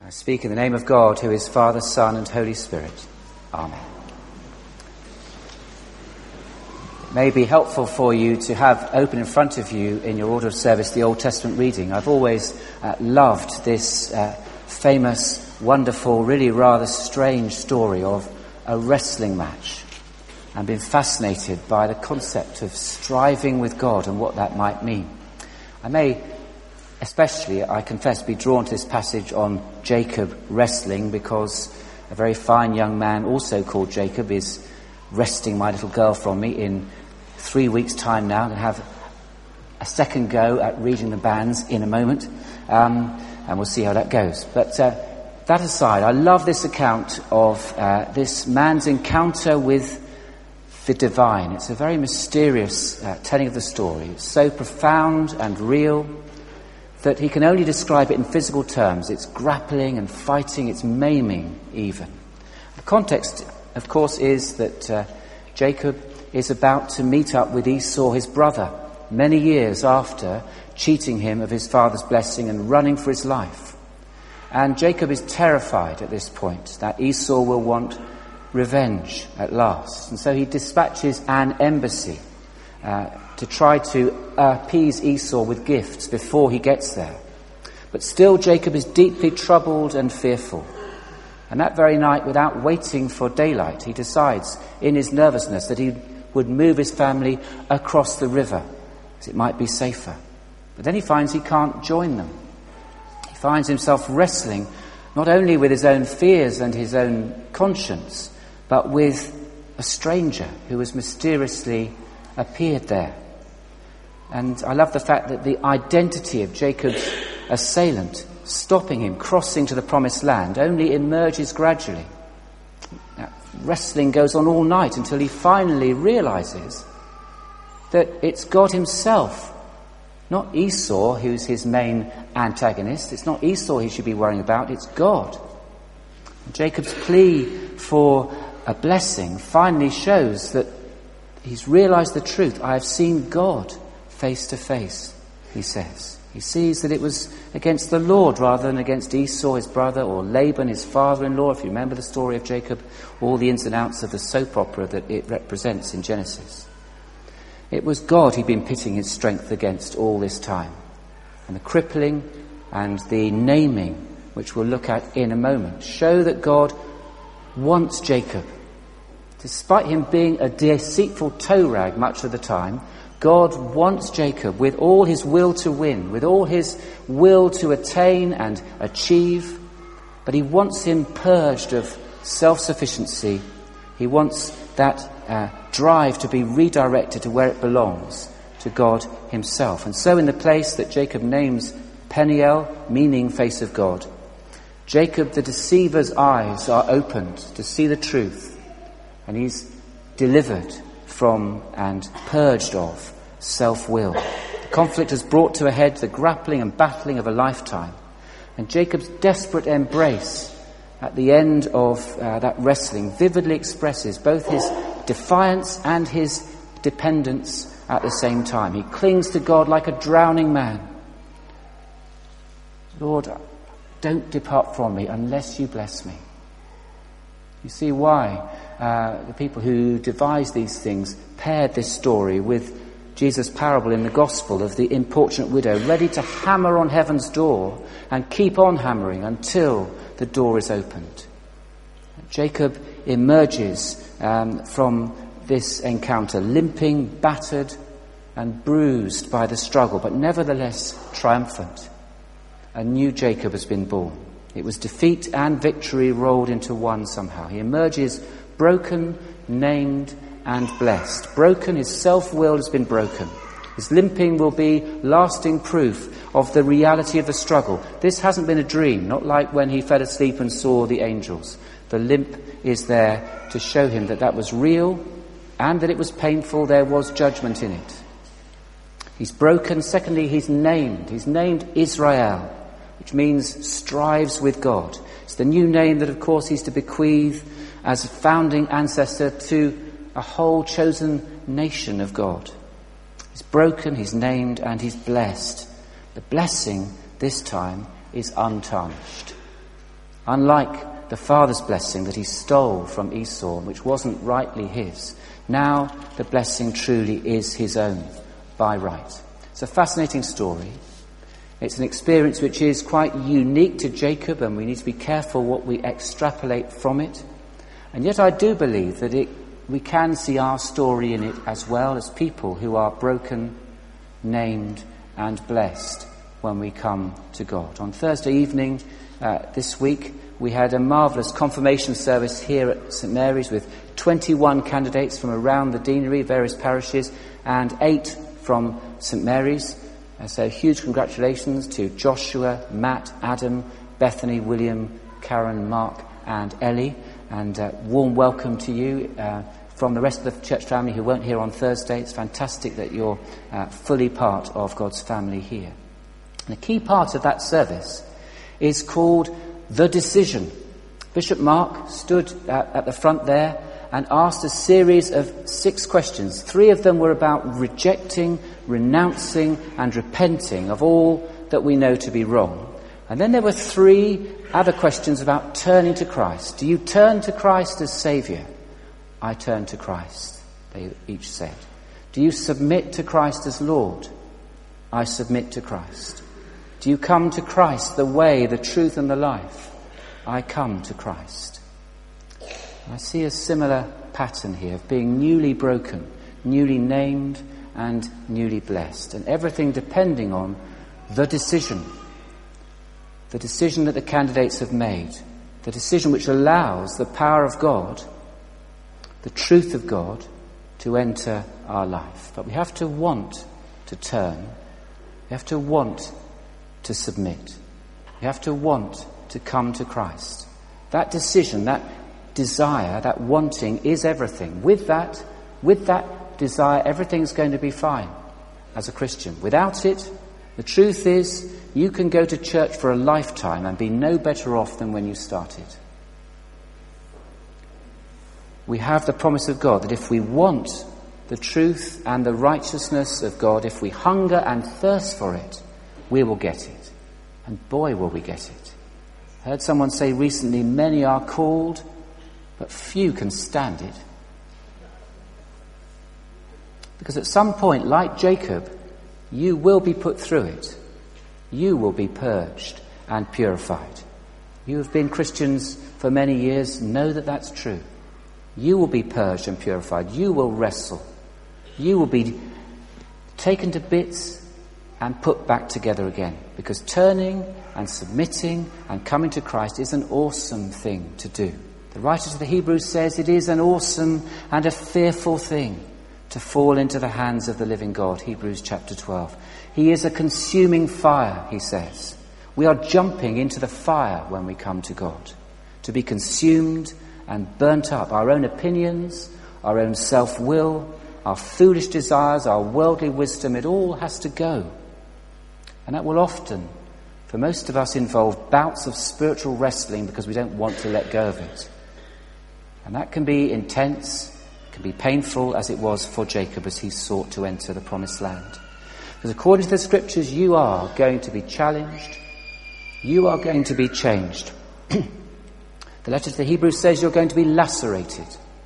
I speak in the name of God, who is Father, Son, and Holy Spirit. Amen. It may be helpful for you to have open in front of you in your order of service the Old Testament reading. I've always loved this famous, wonderful, really rather strange story of a wrestling match, and been fascinated by the concept of striving with God and what that might mean. I may especially, I confess, be drawn to this passage on Jacob wrestling because a very fine young man also called Jacob is wresting my little girl from me in 3 weeks' time now, to have a second go at reading the banns in a moment, and we'll see how that goes. But that aside, I love this account of this man's encounter with the divine. It's a very mysterious telling of the story. It's so profound and real that he can only describe it in physical terms. It's grappling and fighting, it's maiming even. The context, of course, is that Jacob is about to meet up with Esau, his brother, many years after cheating him of his father's blessing and running for his life. And Jacob is terrified at this point that Esau will want revenge at last. And so he dispatches an embassy to try to appease Esau with gifts before he gets there. But still Jacob is deeply troubled and fearful. And that very night, without waiting for daylight, he decides in his nervousness that he would move his family across the river, as it might be safer. But then he finds he can't join them. He finds himself wrestling not only with his own fears and his own conscience, but with a stranger who has mysteriously appeared there. And I love the fact that the identity of Jacob's assailant, stopping him crossing to the promised land, only emerges gradually. That wrestling goes on all night until he finally realizes that it's God himself, not Esau, who's his main antagonist. It's not Esau he should be worrying about, it's God. And Jacob's plea for a blessing finally shows that he's realized the truth. I have seen God face to face, he says. He sees that it was against the Lord rather than against Esau, his brother, or Laban, his father-in-law. If you remember the story of Jacob, all the ins and outs of the soap opera that it represents in Genesis. It was God he'd been pitting his strength against all this time. And the crippling and the naming, which we'll look at in a moment, show that God wants Jacob. Despite him being a deceitful toe rag much of the time, God wants Jacob with all his will to win, with all his will to attain and achieve, but he wants him purged of self-sufficiency. He wants that drive to be redirected to where it belongs, to God himself. And so in the place that Jacob names Peniel, meaning face of God, Jacob the deceiver's eyes are opened to see the truth, and he's delivered from and purged of self-will. The conflict has brought to a head the grappling and battling of a lifetime. And Jacob's desperate embrace at the end of that wrestling vividly expresses both his defiance and his dependence at the same time. He clings to God like a drowning man. Lord, don't depart from me unless you bless me. You see why the people who devised these things paired this story with Jesus' parable in the gospel of the importunate widow, ready to hammer on heaven's door and keep on hammering until the door is opened. Jacob emerges from this encounter limping, battered and bruised by the struggle, but nevertheless triumphant. A new Jacob has been born. It was defeat and victory rolled into one somehow. He emerges broken, named and blessed. Broken, his self-will has been broken. His limping will be lasting proof of the reality of the struggle. This hasn't been a dream, not like when he fell asleep and saw the angels. The limp is there to show him that that was real and that it was painful. There was judgment in it. He's broken. Secondly, he's named. He's named Israel, which means strives with God. It's the new name that, of course, he's to bequeath as a founding ancestor to a whole chosen nation of God. He's broken, he's named, and he's blessed. The blessing this time is untarnished. Unlike the father's blessing that he stole from Esau, which wasn't rightly his, now the blessing truly is his own by right. It's a fascinating story. It's an experience which is quite unique to Jacob, and we need to be careful what we extrapolate from it. And yet I do believe that we can see our story in it as well, as people who are broken, named and blessed when we come to God. On Thursday evening this week, we had a marvellous confirmation service here at St Mary's with 21 candidates from around the deanery, various parishes, and 8 from St Mary's. So huge congratulations to Joshua, Matt, Adam, Bethany, William, Karen, Mark and Ellie. And warm welcome to you from the rest of the church family who weren't here on Thursday. It's fantastic that you're fully part of God's family here. And a key part of that service is called The Decision. Bishop Mark stood at the front there and asked a series of 6 questions. 3 of them were about rejecting, renouncing and repenting of all that we know to be wrong. And then there were 3 other questions about turning to Christ. Do you turn to Christ as Saviour? I turn to Christ, they each said. Do you submit to Christ as Lord? I submit to Christ. Do you come to Christ, the way, the truth and the life? I come to Christ. I see a similar pattern here of being newly broken, newly named and newly blessed, and everything depending on the decision that the candidates have made, the decision which allows the power of God, the truth of God, to enter our life. But we have to want to turn. We have to want to submit. We have to want to come to Christ. That decision, that desire, that wanting is everything. With that desire, everything's going to be fine as a Christian. Without it, the truth is, you can go to church for a lifetime and be no better off than when you started. We have the promise of God that if we want the truth and the righteousness of God, if we hunger and thirst for it, we will get it. And boy, will we get it. I heard someone say recently, many are called, but few can stand it. Because at some point, like Jacob, you will be put through it. You will be purged and purified. You have been Christians for many years, know that that's true. You will be purged and purified. You will wrestle. You will be taken to bits and put back together again. Because turning and submitting and coming to Christ is an awesome thing to do. The writer to the Hebrews says it is an awesome and a fearful thing to fall into the hands of the living God. Hebrews chapter 12. He is a consuming fire, he says. We are jumping into the fire when we come to God, to be consumed and burnt up. Our own opinions, our own self-will, our foolish desires, our worldly wisdom, it all has to go. And that will often, for most of us, involve bouts of spiritual wrestling because we don't want to let go of it. And that can be intense, can be painful, as it was for Jacob as he sought to enter the promised land. Because according to the scriptures, you are going to be challenged. You are going to be changed. The letter to the Hebrews says you're going to be lacerated.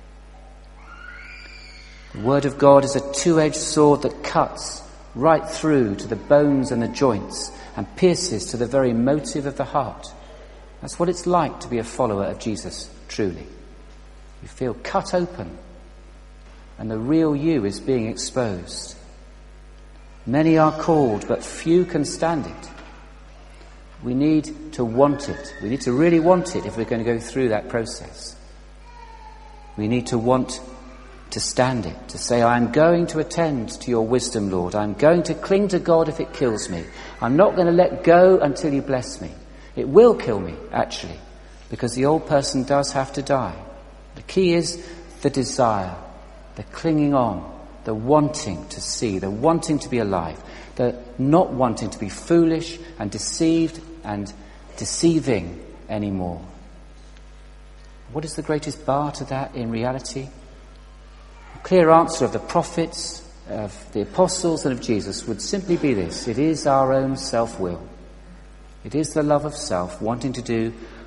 The word of God is a two-edged sword that cuts right through to the bones and the joints and pierces to the very motive of the heart. That's what it's like to be a follower of Jesus, truly. You feel cut open and the real you is being exposed. Many are called, but few can stand it. We need to want it. We need to really want it if we're going to go through that process. We need to want to stand it, to say, I'm going to attend to your wisdom, Lord. I'm going to cling to God if it kills me. I'm not going to let go until you bless me. It will kill me, actually, because the old person does have to die. The key is the desire, the clinging on, the wanting to see, the wanting to be alive, the not wanting to be foolish and deceived and deceiving anymore. What is the greatest bar to that in reality? A clear answer of the prophets, of the apostles and of Jesus would simply be this: it is our own self-will. It is the love of self, wanting to do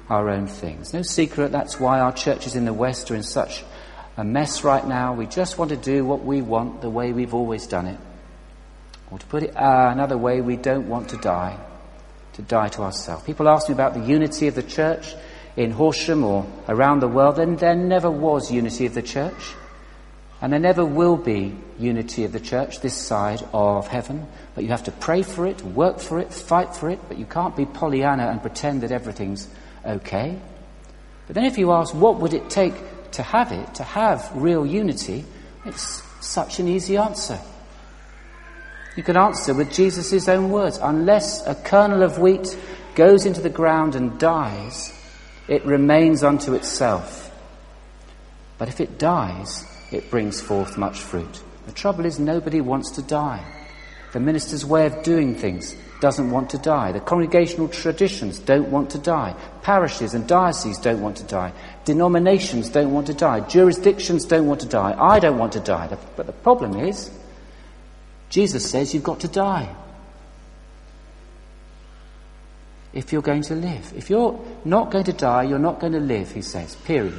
our own things. No secret, that's why our churches in the West are in such a mess right now. We just want to do what we want the way we've always done it. Or to put it another way, we don't want to die to ourselves. People ask me about the unity of the church in Horsham or around the world. Then there never was unity of the church. And there never will be unity of the church this side of heaven. But you have to pray for it, work for it, fight for it. But you can't be Pollyanna and pretend that everything's okay. But then if you ask, what would it take to have real unity, it's such an easy answer. You can answer with Jesus' own words. Unless a kernel of wheat goes into the ground and dies, it remains unto itself. But if it dies, it brings forth much fruit. The trouble is nobody wants to die. The minister's way of doing things doesn't want to die. The congregational traditions don't want to die. Parishes and dioceses don't want to die. Denominations don't want to die. Jurisdictions don't want to die. I don't want to die. But the problem is, Jesus says you've got to die if you're going to live. If you're not going to die, you're not going to live, he says, period.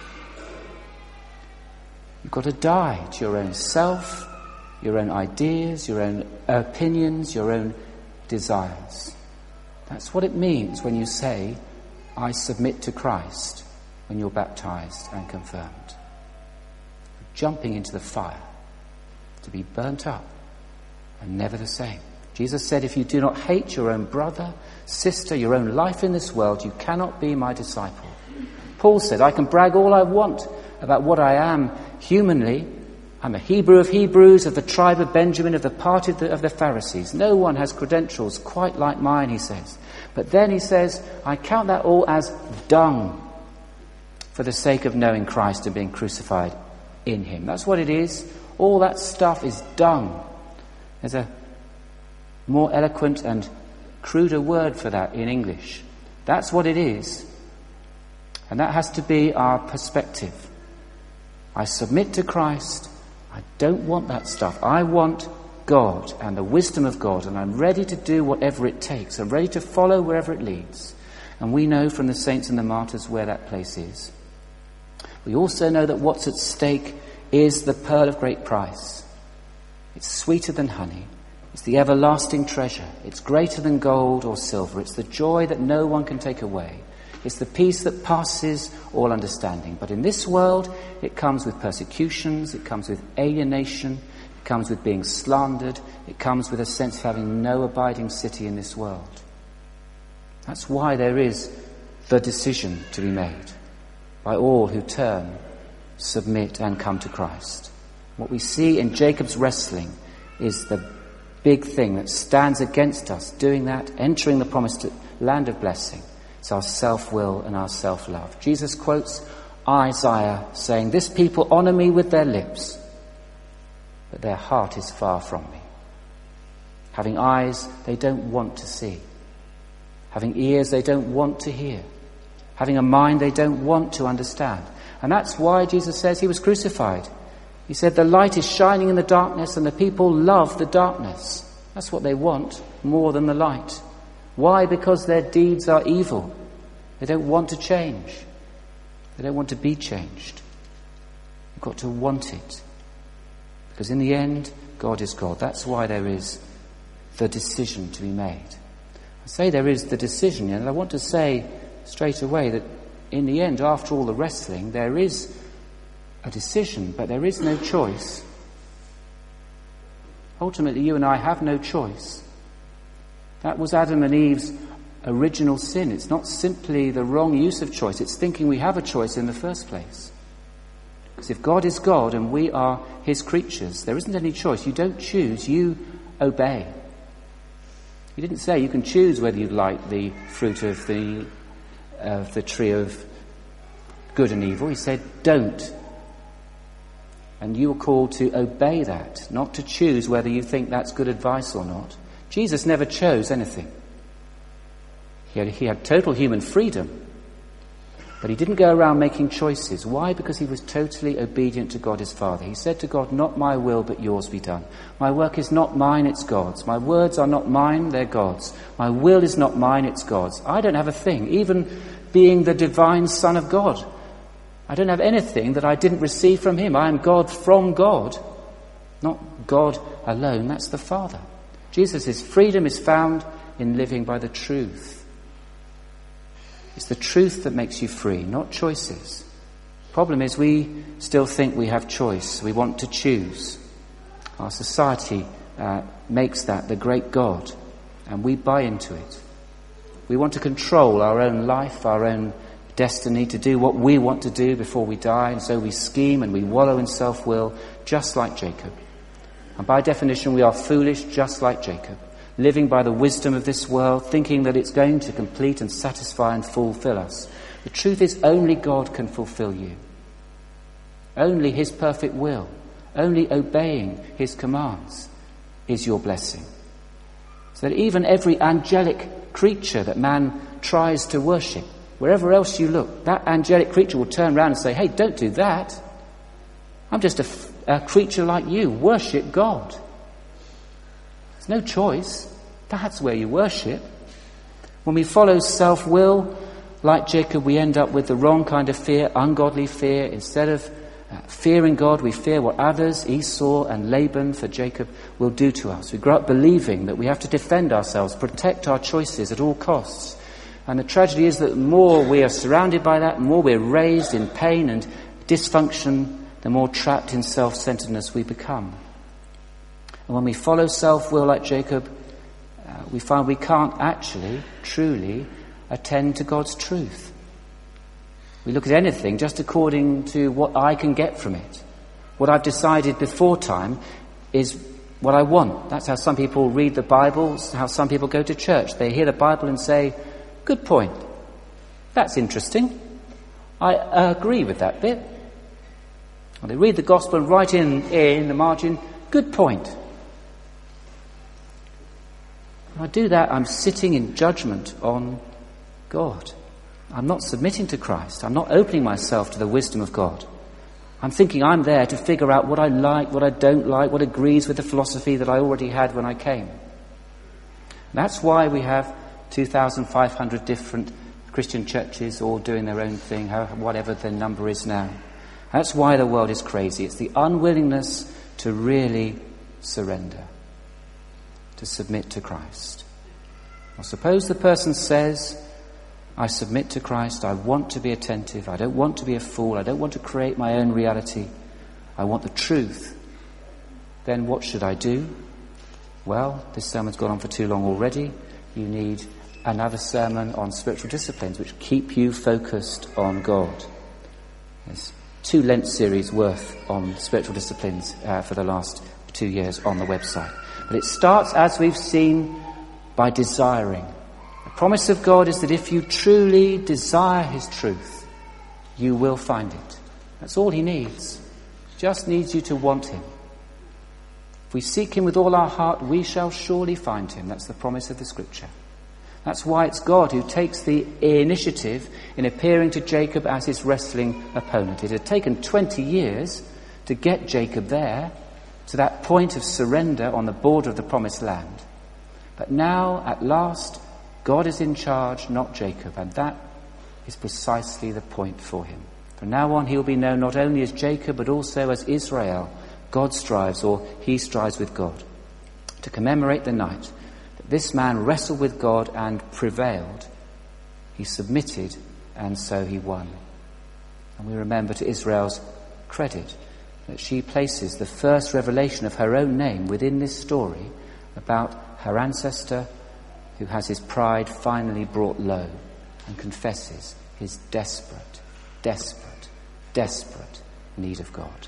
You've got to die to your own self, your own ideas, your own opinions, your own desires. That's what it means when you say, I submit to Christ, when you're baptized and confirmed. Jumping into the fire to be burnt up and never the same. Jesus said, if you do not hate your own brother, sister, your own life in this world, you cannot be my disciple. Paul said, I can brag all I want about what I am humanly. I'm a Hebrew of Hebrews, of the tribe of Benjamin, of the party of the Pharisees. No one has credentials quite like mine, he says. But then he says, I count that all as dung for the sake of knowing Christ and being crucified in him. That's what it is. All that stuff is dung. There's a more eloquent and cruder word for that in English. That's what it is. And that has to be our perspective. I submit to Christ. I don't want that stuff. I want God and the wisdom of God, and I'm ready to do whatever it takes. I'm ready to follow wherever it leads. And we know from the saints and the martyrs where that place is. We also know that what's at stake is the pearl of great price. It's sweeter than honey. It's the everlasting treasure. It's greater than gold or silver. It's the joy that no one can take away. It's the peace that passes all understanding. But in this world, it comes with persecutions. It comes with alienation. It comes with being slandered. It comes with a sense of having no abiding city in this world. That's why there is the decision to be made by all who turn, submit, and come to Christ. What we see in Jacob's wrestling is the big thing that stands against us doing that, entering the promised land of blessing. It's our self-will and our self-love. Jesus quotes Isaiah saying, this people honor me with their lips, but their heart is far from me. Having eyes they don't want to see. Having ears they don't want to hear. Having a mind they don't want to understand. And that's why Jesus says he was crucified. He said the light is shining in the darkness and the people love the darkness. That's what they want more than the light. Why? Because their deeds are evil. They don't want to change. They don't want to be changed. You've got to want it. Because in the end, God is God. That's why there is the decision to be made. I say there is the decision, and I want to say straight away that in the end, after all the wrestling, there is a decision, but there is no choice. Ultimately, you and I have no choice. That was Adam and Eve's original sin. It's not simply the wrong use of choice. It's thinking we have a choice in the first place. Because if God is God and we are his creatures, there isn't any choice. You don't choose, you obey. He didn't say you can choose whether you like the fruit of the tree of good and evil. He said, don't. And you are called to obey that, not to choose whether you think that's good advice or not. Jesus never chose anything. He had total human freedom, but he didn't go around making choices. Why? Because he was totally obedient to God his Father. He said to God, not my will, but yours be done. My work is not mine, it's God's. My words are not mine, they're God's. My will is not mine, it's God's. I don't have a thing. Even being the divine Son of God. I don't have anything that I didn't receive from him. I am God from God, not God alone. That's the Father. Jesus' freedom is found in living by the truth. It's the truth that makes you free, not choices. Problem is, we still think we have choice. We want to choose. Our society makes that the great God, and we buy into it. We want to control our own life, our own destiny, to do what we want to do before we die, and so we scheme and we wallow in self-will, just like Jacob. And by definition, we are foolish, just like Jacob, living by the wisdom of this world, thinking that it's going to complete and satisfy and fulfill us. The truth is, only God can fulfill you. Only his perfect will, only obeying his commands is your blessing. So that even every angelic creature that man tries to worship, wherever else you look, that angelic creature will turn around and say, hey, don't do that. I'm just a creature like you. Worship God. There's no choice. That's where you worship. When we follow self-will, like Jacob, we end up with the wrong kind of fear, ungodly fear. Instead of fearing God, we fear what others, Esau and Laban for Jacob, will do to us. We grow up believing that we have to defend ourselves, protect our choices at all costs. And the tragedy is that the more we are surrounded by that, the more we're raised in pain and dysfunction, the more trapped in self-centeredness we become. And when we follow self-will like Jacob, we find we can't actually, truly attend to God's truth. We look at anything just according to what I can get from it. What I've decided before time is what I want. That's how some people read the Bible, how some people go to church. They hear the Bible and say, good point. That's interesting. I agree with that bit. Or they read the gospel and write in the margin, good point. When I do that, I'm sitting in judgment on God. I'm not submitting to Christ. I'm not opening myself to the wisdom of God. I'm thinking I'm there to figure out what I like, what I don't like, what agrees with the philosophy that I already had when I came. That's why we have 2,500 different Christian churches all doing their own thing, whatever the number is now. That's why the world is crazy. It's the unwillingness to really surrender, to submit to Christ. Well, suppose the person says, I submit to Christ, I want to be attentive, I don't want to be a fool, I don't want to create my own reality, I want the truth. Then what should I do? Well, this sermon's gone on for too long already. You need another sermon on spiritual disciplines which keep you focused on God. There's 2 Lent series worth on spiritual disciplines for the last 2 years on the website. But it starts, as we've seen, by desiring. The promise of God is that if you truly desire his truth, you will find it. That's all he needs. Just needs you to want him. If we seek him with all our heart, we shall surely find him. That's the promise of the scripture. That's why it's God who takes the initiative in appearing to Jacob as his wrestling opponent. It had taken 20 years to get Jacob there, to that point of surrender on the border of the promised land. But now, at last, God is in charge, not Jacob, and that is precisely the point for him. From now on, he will be known not only as Jacob, but also as Israel. God strives, or he strives with God, to commemorate the night that this man wrestled with God and prevailed. He submitted, and so he won. And we remember, to Israel's credit, that she places the first revelation of her own name within this story about her ancestor who has his pride finally brought low and confesses his desperate, desperate, desperate need of God.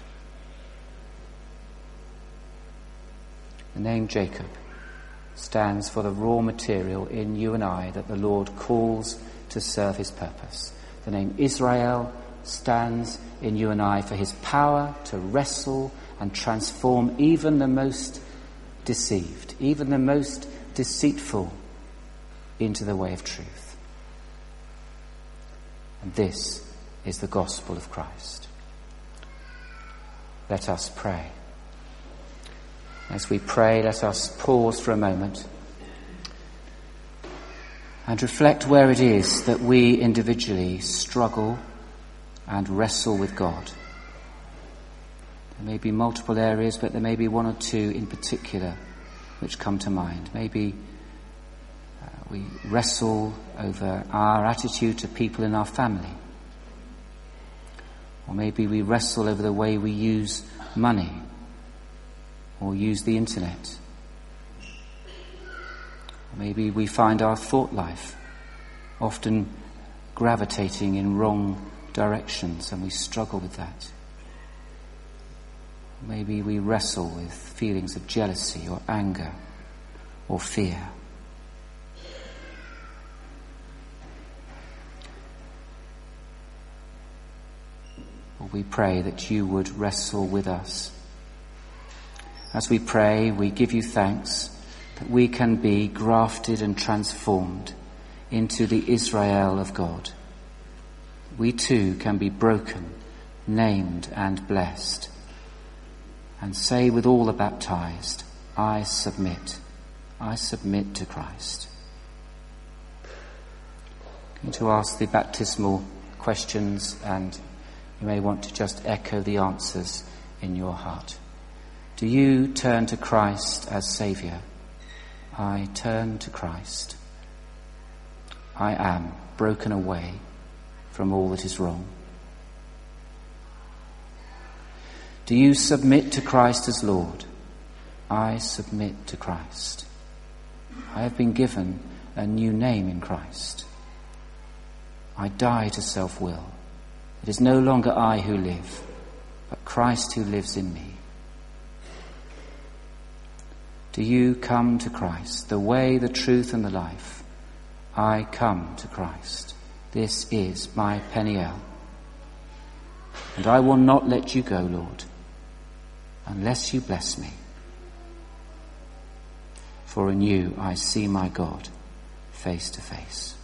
The name Jacob stands for the raw material in you and I that the Lord calls to serve his purpose. The name Israel stands in you and I for his power to wrestle and transform even the most deceived, even the most deceitful into the way of truth. And this is the gospel of Christ. Let us pray. As we pray, let us pause for a moment and reflect where it is that we individually struggle and wrestle with God. There may be multiple areas, but there may be one or two in particular which come to mind. Maybe we wrestle over our attitude to people in our family. Or maybe we wrestle over the way we use money or use the internet. Or maybe we find our thought life often gravitating in wrong directions and we struggle with that. Maybe we wrestle with feelings of jealousy or anger or fear. Lord, we pray that you would wrestle with us. As we pray, we give you thanks that we can be grafted and transformed into the Israel of God. We too can be broken, named and blessed, and say with all the baptized, I submit to Christ. I'm going to ask the baptismal questions, and you may want to just echo the answers in your heart. Do you turn to Christ as Saviour? I turn to Christ. I am broken away from all that is wrong. Do you submit to Christ as Lord? I submit to Christ. I have been given a new name in Christ. I die to self-will. It is no longer I who live, but Christ who lives in me. Do you come to Christ, the way, the truth, and the life? I come to Christ. This is my Peniel. And I will not let you go, Lord, unless you bless me. For in you I see my God face to face.